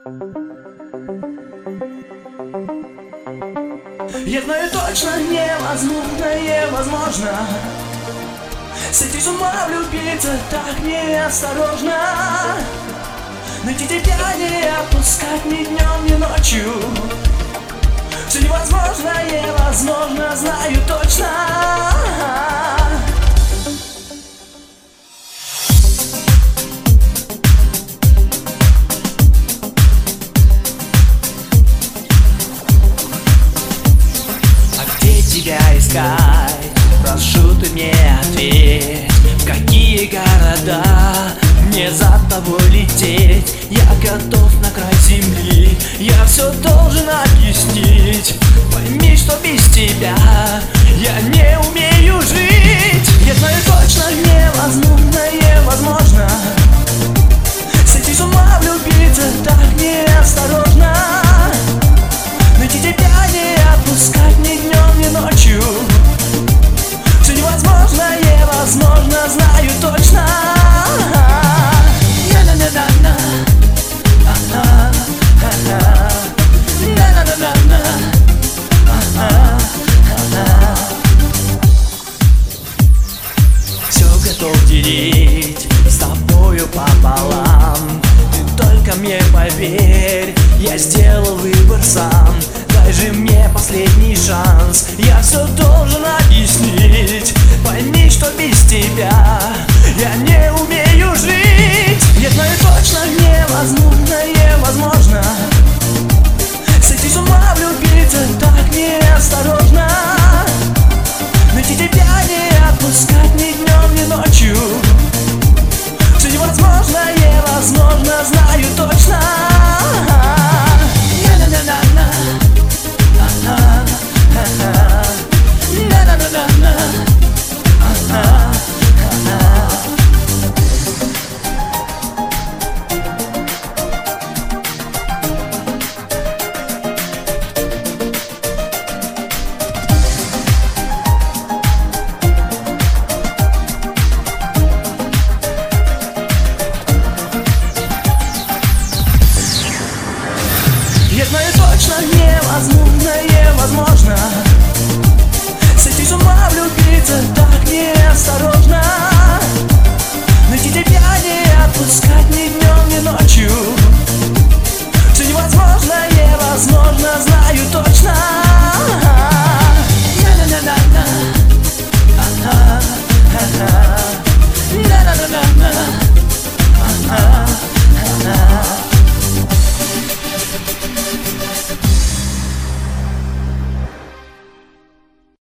Я знаю точно, невозможно сойти с ума, влюбиться так неосторожно, найти тебя, не отпускать ни днем, ни ночью. Все невозможно, знаю точно. Тебя искать, прошу ты мне ответь, в какие города мне за тобой лететь. Я готов на край земли, я все должен объяснить. Пойми, что без тебя я не умею жить. Я знаю точно, невозможно сойти с ума, влюбиться так неосторожно, найти тебя, не отпускать ни днем, ни ночью. Все невозможно, знаю точно. Все готов делить с тобою пополам. Ты только мне поверь, я сделал выбор сам. Дай же мне последний шанс, я все должен объяснить. Пойми, что без тебя я не умею жить. Я знаю точно, невозможно сойти с ума, влюбиться так неосторожно, найти тебя, не отпускать ни днем, ни ночью. Все невозможно, знаю точно. Я знаю точно, невозможно сойти с ума, влюбиться так неосторожно, найти тебя, не отпускать ни днем, ни ночью.